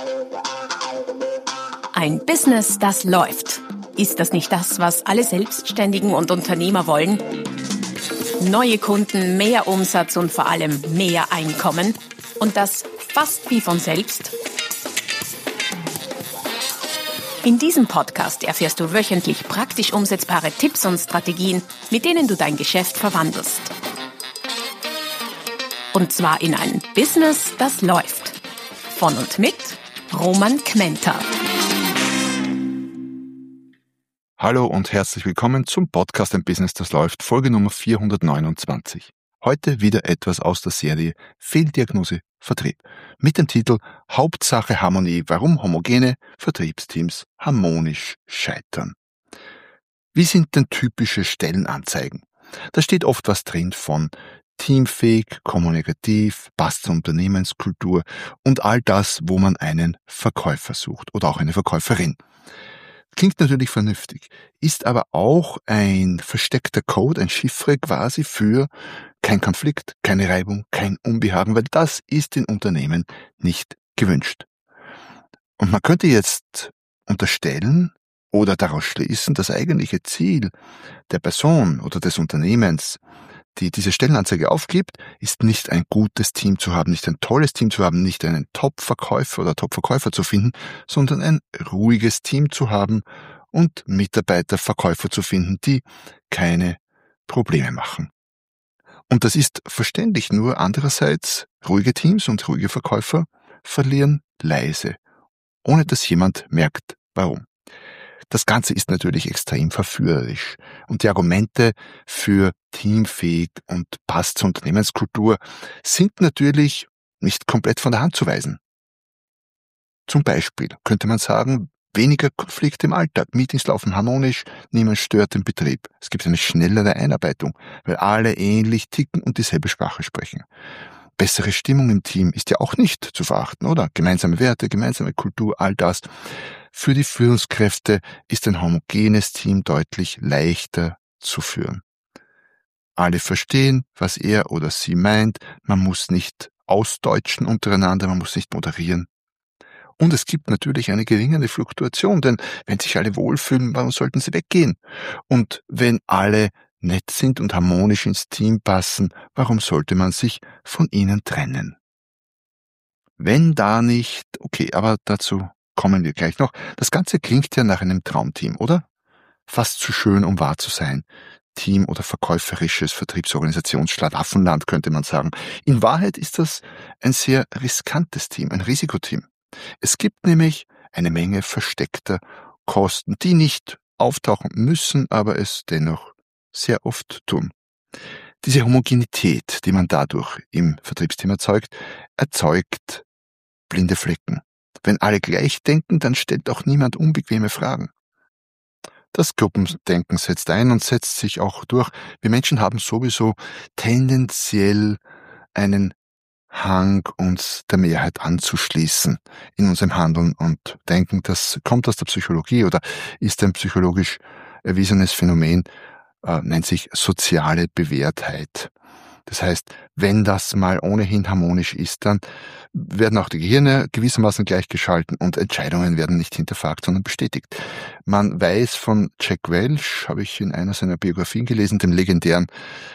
Ein Business, das läuft. Ist das nicht das, was alle Selbstständigen und Unternehmer wollen? Neue Kunden, mehr Umsatz und vor allem mehr Einkommen. Und das fast wie von selbst. In diesem Podcast erfährst du wöchentlich praktisch umsetzbare Tipps und Strategien, mit denen du dein Geschäft verwandelst. Und zwar in ein Business, das läuft. Von und mit Roman Kmenter. Hallo und herzlich willkommen zum Podcast Ein Business, das läuft, Folge Nummer 429. Heute wieder etwas aus der Serie Fehldiagnose Vertrieb mit dem Titel Hauptsache Harmonie, warum homogene Vertriebsteams harmonisch scheitern. Wie sind denn typische Stellenanzeigen? Da steht oft was drin von teamfähig, kommunikativ, passt zur Unternehmenskultur und all das, wo man einen Verkäufer sucht oder auch eine Verkäuferin. Klingt natürlich vernünftig, ist aber auch ein versteckter Code, ein Chiffre quasi für kein Konflikt, keine Reibung, kein Unbehagen, weil das ist in Unternehmen nicht gewünscht. Und man könnte jetzt unterstellen oder daraus schließen, das eigentliche Ziel der Person oder des Unternehmens, die diese Stellenanzeige aufgibt, ist nicht ein gutes Team zu haben, nicht ein tolles Team zu haben, nicht einen Top-Verkäufer oder Top-Verkäufer zu finden, sondern ein ruhiges Team zu haben und Mitarbeiter, Verkäufer zu finden, die keine Probleme machen. Und das ist verständlich, nur andererseits ruhige Teams und ruhige Verkäufer verlieren leise, ohne dass jemand merkt, warum. Das Ganze ist natürlich extrem verführerisch und die Argumente für teamfähig und passt zur Unternehmenskultur sind natürlich nicht komplett von der Hand zu weisen. Zum Beispiel könnte man sagen, weniger Konflikte im Alltag, Meetings laufen harmonisch, niemand stört den Betrieb. Es gibt eine schnellere Einarbeitung, weil alle ähnlich ticken und dieselbe Sprache sprechen. Bessere Stimmung im Team ist ja auch nicht zu verachten, oder? Gemeinsame Werte, gemeinsame Kultur, all das. Für die Führungskräfte ist ein homogenes Team deutlich leichter zu führen. Alle verstehen, was er oder sie meint. Man muss nicht ausdeutschen untereinander, man muss nicht moderieren. Und es gibt natürlich eine geringere Fluktuation, denn wenn sich alle wohlfühlen, warum sollten sie weggehen? Und wenn alle nett sind und harmonisch ins Team passen, warum sollte man sich von ihnen trennen? Wenn da nicht, okay, aber dazu kommen wir gleich noch. Das Ganze klingt ja nach einem Traumteam, oder? Fast zu schön, um wahr zu sein. Team oder verkäuferisches Vertriebsorganisationsschlaraffenland, könnte man sagen. In Wahrheit ist das ein sehr riskantes Team, ein Risikoteam. Es gibt nämlich eine Menge versteckter Kosten, die nicht auftauchen müssen, aber es dennoch sehr oft tun. Diese Homogenität, die man dadurch im Vertriebsteam erzeugt blinde Flecken. Wenn alle gleich denken, dann stellt auch niemand unbequeme Fragen. Das Gruppendenken setzt ein und setzt sich auch durch. Wir Menschen haben sowieso tendenziell einen Hang, uns der Mehrheit anzuschließen in unserem Handeln und Denken. Das kommt aus der Psychologie oder ist ein psychologisch erwiesenes Phänomen, nennt sich soziale Bewährtheit. Das heißt, wenn das mal ohnehin harmonisch ist, dann werden auch die Gehirne gewissermaßen gleichgeschalten und Entscheidungen werden nicht hinterfragt, sondern bestätigt. Man weiß von Jack Welch, habe ich in einer seiner Biografien gelesen, dem legendären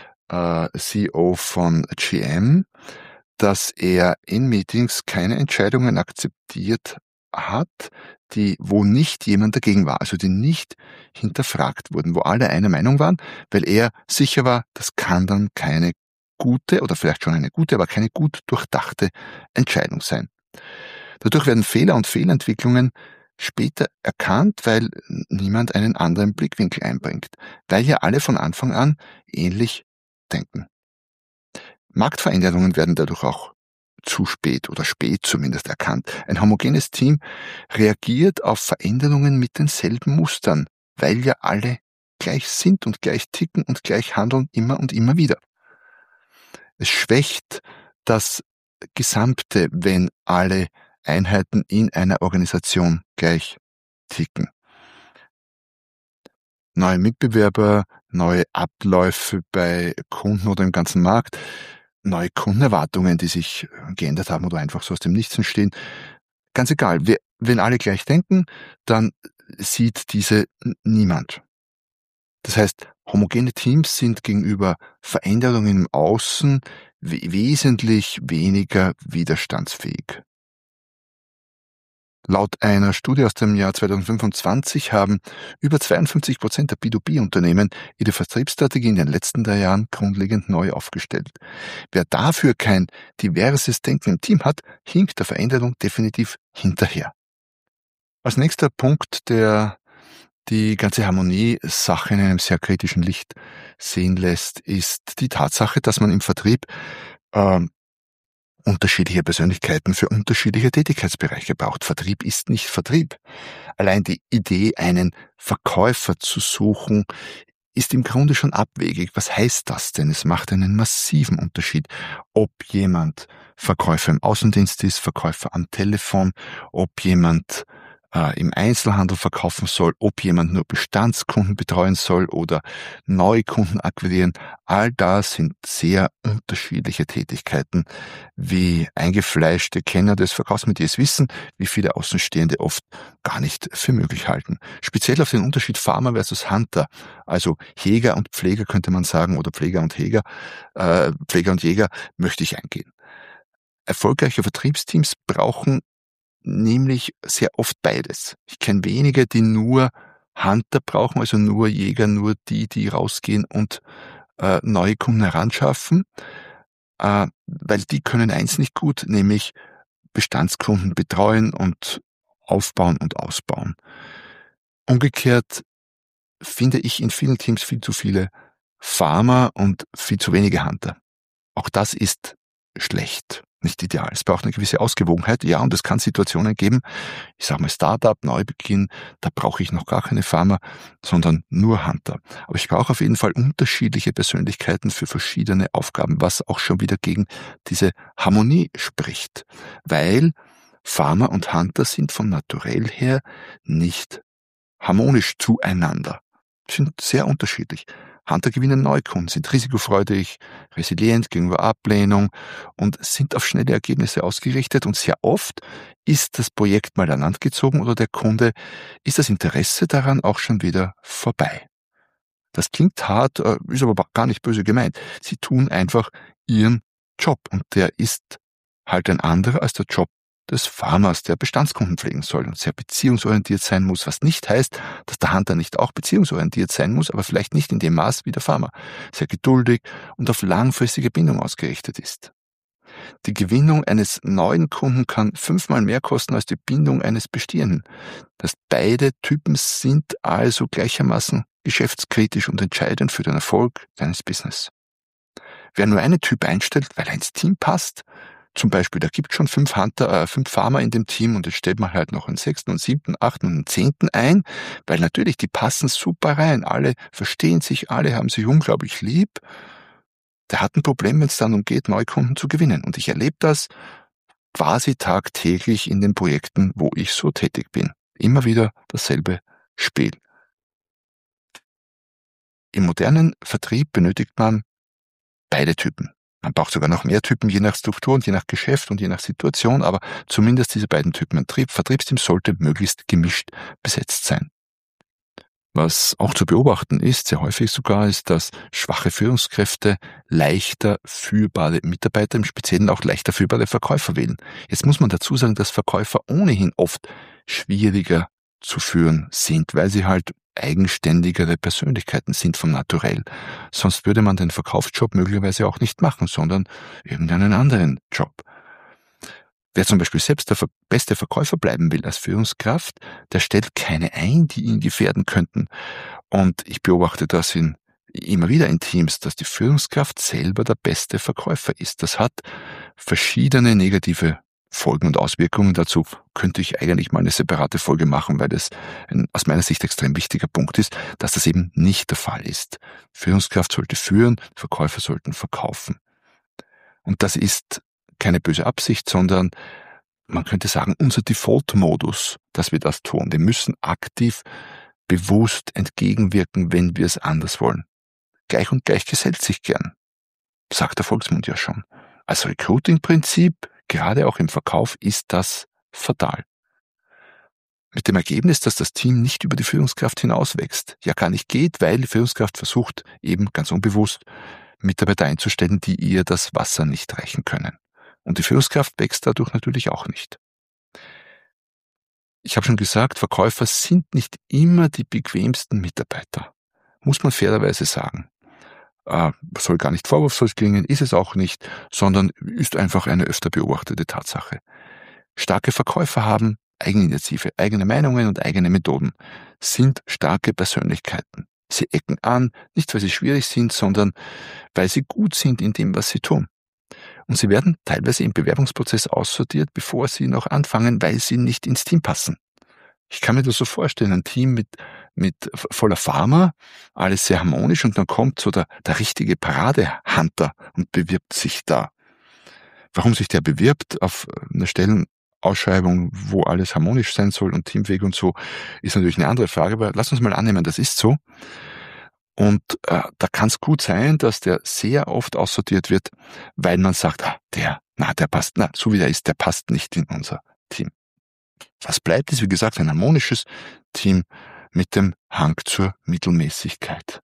CEO von GM, dass er in Meetings keine Entscheidungen akzeptiert hat, wo nicht jemand dagegen war, also die nicht hinterfragt wurden, wo alle einer Meinung waren, weil er sicher war, das kann dann keine gute oder vielleicht schon eine gute, aber keine gut durchdachte Entscheidung sein. Dadurch werden Fehler und Fehlentwicklungen später erkannt, weil niemand einen anderen Blickwinkel einbringt, weil ja alle von Anfang an ähnlich denken. Marktveränderungen werden dadurch auch zu spät oder spät zumindest erkannt. Ein homogenes Team reagiert auf Veränderungen mit denselben Mustern, weil ja alle gleich sind und gleich ticken und gleich handeln immer und immer wieder. Es schwächt das Gesamte, wenn alle Einheiten in einer Organisation gleich ticken. Neue Mitbewerber, neue Abläufe bei Kunden oder im ganzen Markt, neue Kundenerwartungen, die sich geändert haben oder einfach so aus dem Nichts entstehen. ganz egal, wenn alle gleich denken, dann sieht diese niemand. Das heißt, homogene Teams sind gegenüber Veränderungen im Außen wesentlich weniger widerstandsfähig. Laut einer Studie aus dem Jahr 2025 haben über 52% der B2B-Unternehmen ihre Vertriebsstrategie in den letzten 3 Jahren grundlegend neu aufgestellt. Wer dafür kein diverses Denken im Team hat, hinkt der Veränderung definitiv hinterher. Als nächster Punkt, der die ganze Harmonie-Sache in einem sehr kritischen Licht sehen lässt, ist die Tatsache, dass man im Vertrieb unterschiedliche Persönlichkeiten für unterschiedliche Tätigkeitsbereiche braucht. Vertrieb ist nicht Vertrieb. Allein die Idee, einen Verkäufer zu suchen, ist im Grunde schon abwegig. Was heißt das denn? Es macht einen massiven Unterschied, ob jemand Verkäufer im Außendienst ist, Verkäufer am Telefon, ob jemand im Einzelhandel verkaufen soll, ob jemand nur Bestandskunden betreuen soll oder Neukunden akquirieren. All das sind sehr unterschiedliche Tätigkeiten. Wie eingefleischte Kenner des Verkaufsmetiers wissen, wie viele Außenstehende oft gar nicht für möglich halten. Speziell auf den Unterschied Farmer versus Hunter, also Jäger und Pfleger könnte man sagen, oder Pfleger und Jäger, möchte ich eingehen. Erfolgreiche Vertriebsteams brauchen nämlich sehr oft beides. Ich kenne wenige, die nur Hunter brauchen, also nur Jäger, nur die rausgehen und neue Kunden heranschaffen, weil die können eins nicht gut, nämlich Bestandskunden betreuen und aufbauen und ausbauen. Umgekehrt finde ich in vielen Teams viel zu viele Farmer und viel zu wenige Hunter. Auch das ist schlecht, nicht ideal. Es braucht eine gewisse Ausgewogenheit, ja, und es kann Situationen geben, ich sage mal Startup, Neubeginn, da brauche ich noch gar keine Farmer, sondern nur Hunter. Aber ich brauche auf jeden Fall unterschiedliche Persönlichkeiten für verschiedene Aufgaben, was auch schon wieder gegen diese Harmonie spricht, weil Farmer und Hunter sind vom Naturell her nicht harmonisch zueinander. Sind sehr unterschiedlich. Hunter gewinnen Neukunden, sind risikofreudig, resilient gegenüber Ablehnung und sind auf schnelle Ergebnisse ausgerichtet, und sehr oft ist das Projekt mal an Land gezogen oder der Kunde, ist das Interesse daran auch schon wieder vorbei. Das klingt hart, ist aber gar nicht böse gemeint. Sie tun einfach ihren Job, und der ist halt ein anderer als der Job des Farmers, der Bestandskunden pflegen soll und sehr beziehungsorientiert sein muss, was nicht heißt, dass der Hunter nicht auch beziehungsorientiert sein muss, aber vielleicht nicht in dem Maß wie der Farmer, sehr geduldig und auf langfristige Bindung ausgerichtet ist. Die Gewinnung eines neuen Kunden kann 5-mal mehr kosten als die Bindung eines bestehenden. Beide Typen sind also gleichermaßen geschäftskritisch und entscheidend für den Erfolg deines Business. Wer nur einen Typ einstellt, weil er ins Team passt, zum Beispiel, da gibt schon 5 Farmer in dem Team, und jetzt stellt man halt noch einen 6., und 7., 8. und einen 10. ein, weil natürlich, die passen super rein, alle verstehen sich, alle haben sich unglaublich lieb. Der hat ein Problem, wenn es dann umgeht, Neukunden zu gewinnen. Und ich erlebe das quasi tagtäglich in den Projekten, wo ich so tätig bin. Immer wieder dasselbe Spiel. Im modernen Vertrieb benötigt man beide Typen. Man braucht sogar noch mehr Typen, je nach Struktur und je nach Geschäft und je nach Situation, aber zumindest diese beiden Typen. Ein Vertriebsteam sollte möglichst gemischt besetzt sein. Was auch zu beobachten ist, sehr häufig sogar, ist, dass schwache Führungskräfte leichter führbare Mitarbeiter, im Speziellen auch leichter führbare Verkäufer wählen. Jetzt muss man dazu sagen, dass Verkäufer ohnehin oft schwieriger zu führen sind, weil sie halt eigenständigere Persönlichkeiten sind vom Naturell. Sonst würde man den Verkaufsjob möglicherweise auch nicht machen, sondern irgendeinen anderen Job. Wer zum Beispiel selbst der beste Verkäufer bleiben will als Führungskraft, der stellt keine ein, die ihn gefährden könnten. Und ich beobachte das immer wieder in Teams, dass die Führungskraft selber der beste Verkäufer ist. Das hat verschiedene negative Folgen und Auswirkungen. Dazu könnte ich eigentlich mal eine separate Folge machen, weil das ein aus meiner Sicht extrem wichtiger Punkt ist, dass das eben nicht der Fall ist. Führungskraft sollte führen, Verkäufer sollten verkaufen. Und das ist keine böse Absicht, sondern man könnte sagen, unser Default-Modus, dass wir das tun. Wir müssen aktiv, bewusst entgegenwirken, wenn wir es anders wollen. Gleich und gleich gesellt sich gern, sagt der Volksmund ja schon. Als Recruiting-Prinzip, gerade auch im Verkauf, ist das fatal. Mit dem Ergebnis, dass das Team nicht über die Führungskraft hinauswächst. Ja, gar nicht geht, weil die Führungskraft versucht, eben ganz unbewusst Mitarbeiter einzustellen, die ihr das Wasser nicht reichen können. Und die Führungskraft wächst dadurch natürlich auch nicht. Ich habe schon gesagt, Verkäufer sind nicht immer die bequemsten Mitarbeiter. Muss man fairerweise sagen. Soll gar nicht vorwurfsvoll klingen, ist es auch nicht, sondern ist einfach eine öfter beobachtete Tatsache. Starke Verkäufer haben Eigeninitiative, eigene Meinungen und eigene Methoden, sind starke Persönlichkeiten. Sie ecken an, nicht weil sie schwierig sind, sondern weil sie gut sind in dem, was sie tun. Und sie werden teilweise im Bewerbungsprozess aussortiert, bevor sie noch anfangen, weil sie nicht ins Team passen. Ich kann mir das so vorstellen, ein Team mit voller Farmer, alles sehr harmonisch und dann kommt so der richtige Paradehunter und bewirbt sich da. Warum sich der bewirbt auf einer Stellenausschreibung, wo alles harmonisch sein soll und Teamweg und so, ist natürlich eine andere Frage, aber lass uns mal annehmen, das ist so. Und da kann es gut sein, dass der sehr oft aussortiert wird, weil man sagt, der passt, so wie der ist, der passt nicht in unser Team. Was bleibt, ist wie gesagt ein harmonisches Team mit dem Hang zur Mittelmäßigkeit.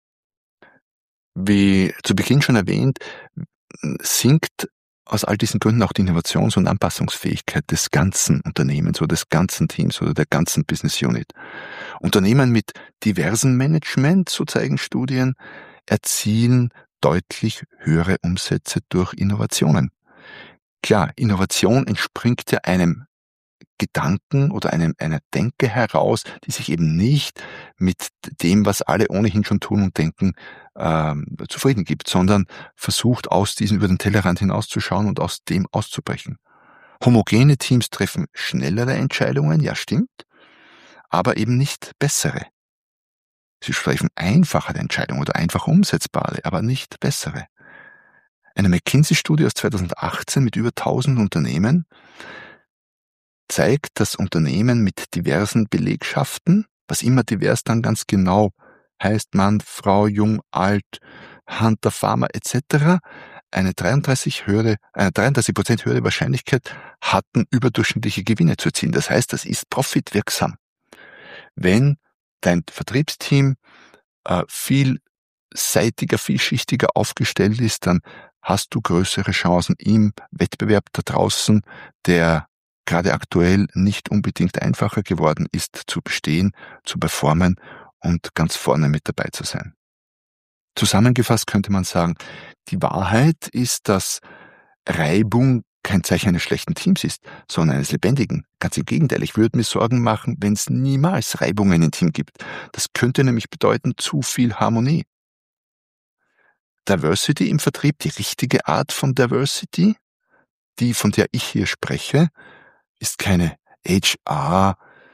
Wie zu Beginn schon erwähnt, sinkt aus all diesen Gründen auch die Innovations- und Anpassungsfähigkeit des ganzen Unternehmens oder des ganzen Teams oder der ganzen Business Unit. Unternehmen mit diversem Management, so zeigen Studien, erzielen deutlich höhere Umsätze durch Innovationen. Klar, Innovation entspringt ja einem Gedanken oder einer Denke heraus, die sich eben nicht mit dem, was alle ohnehin schon tun und denken, zufrieden gibt, sondern versucht, aus diesem über den Tellerrand hinauszuschauen und aus dem auszubrechen. Homogene Teams treffen schnellere Entscheidungen, ja stimmt, aber eben nicht bessere. Sie treffen einfachere Entscheidungen oder einfach umsetzbare, aber nicht bessere. Eine McKinsey-Studie aus 2018 mit über 1000 Unternehmen zeigt, dass Unternehmen mit diversen Belegschaften, was immer divers dann ganz genau heißt, Mann, Frau, jung, alt, Hunter, Farmer etc., eine 33% höhere Wahrscheinlichkeit hatten, überdurchschnittliche Gewinne zu erzielen. Das heißt, das ist profitwirksam. Wenn dein Vertriebsteam vielseitiger, vielschichtiger aufgestellt ist, dann hast du größere Chancen im Wettbewerb da draußen, der gerade aktuell nicht unbedingt einfacher geworden ist, zu bestehen, zu performen und ganz vorne mit dabei zu sein. Zusammengefasst könnte man sagen, die Wahrheit ist, dass Reibung kein Zeichen eines schlechten Teams ist, sondern eines lebendigen. Ganz im Gegenteil, ich würde mir Sorgen machen, wenn es niemals Reibungen im Team gibt. Das könnte nämlich bedeuten, zu viel Harmonie. Diversity im Vertrieb, die richtige Art von Diversity, die, von der ich hier spreche, ist keine HR,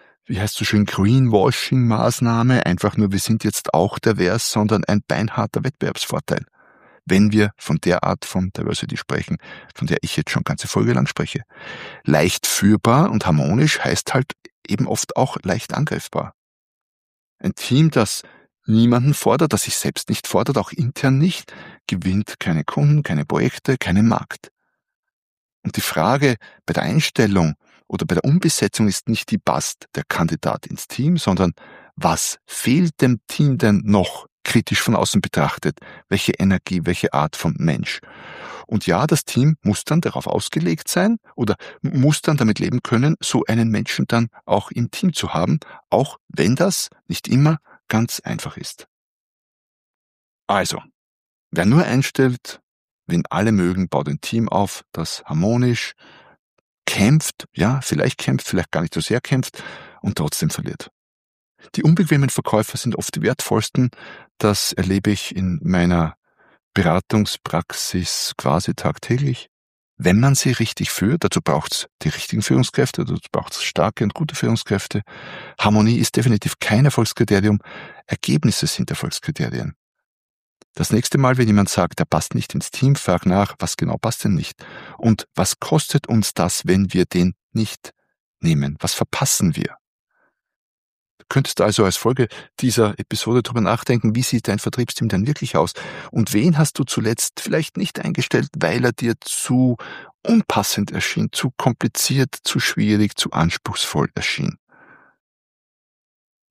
Greenwashing-Maßnahme, einfach nur, wir sind jetzt auch divers, sondern ein beinharter Wettbewerbsvorteil. Wenn wir von der Art von Diversity sprechen, von der ich jetzt schon ganze Folge lang spreche. Leicht führbar und harmonisch heißt halt eben oft auch leicht angreifbar. Ein Team, das niemanden fordert, das sich selbst nicht fordert, auch intern nicht, gewinnt keine Kunden, keine Projekte, keinen Markt. Und die Frage bei der Einstellung oder bei der Umbesetzung ist nicht, wie passt der Kandidat ins Team, sondern was fehlt dem Team denn noch, kritisch von außen betrachtet? Welche Energie, welche Art von Mensch? Und ja, das Team muss dann darauf ausgelegt sein oder muss dann damit leben können, so einen Menschen dann auch im Team zu haben, auch wenn das nicht immer ganz einfach ist. Also, wer nur einstellt, wenn alle mögen, baut ein Team auf, das harmonisch kämpft, vielleicht gar nicht so sehr kämpft und trotzdem verliert. Die unbequemen Verkäufer sind oft die wertvollsten. Das erlebe ich in meiner Beratungspraxis quasi tagtäglich. Wenn man sie richtig führt, dazu braucht es die richtigen Führungskräfte, dazu braucht es starke und gute Führungskräfte. Harmonie ist definitiv kein Erfolgskriterium, Ergebnisse sind Erfolgskriterien. Das nächste Mal, wenn jemand sagt, der passt nicht ins Team, frag nach, was genau passt denn nicht? Und was kostet uns das, wenn wir den nicht nehmen? Was verpassen wir? Du könntest also als Folge dieser Episode darüber nachdenken, wie sieht dein Vertriebsteam denn wirklich aus? Und wen hast du zuletzt vielleicht nicht eingestellt, weil er dir zu unpassend erschien, zu kompliziert, zu schwierig, zu anspruchsvoll erschien?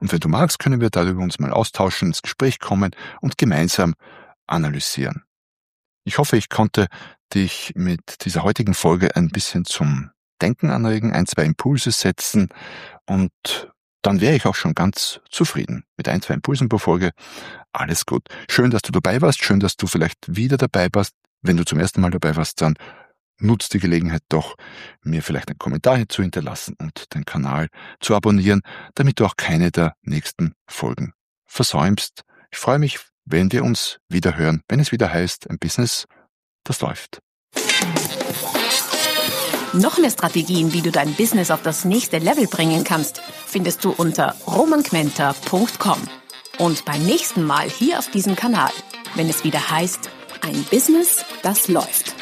Und wenn du magst, können wir darüber uns mal austauschen, ins Gespräch kommen und gemeinsam analysieren. Ich hoffe, ich konnte dich mit dieser heutigen Folge ein bisschen zum Denken anregen, 1-2 Impulse setzen und dann wäre ich auch schon ganz zufrieden. Mit 1-2 Impulsen pro Folge, alles gut. Schön, dass du dabei warst, schön, dass du vielleicht wieder dabei warst. Wenn du zum ersten Mal dabei warst, dann nutzt die Gelegenheit doch, mir vielleicht einen Kommentar hier zu hinterlassen und den Kanal zu abonnieren, damit du auch keine der nächsten Folgen versäumst. Ich freue mich, wenn wir uns wieder hören, wenn es wieder heißt, ein Business, das läuft. Noch mehr Strategien, wie du dein Business auf das nächste Level bringen kannst, findest du unter romangmenta.com. Und beim nächsten Mal hier auf diesem Kanal, wenn es wieder heißt, ein Business, das läuft.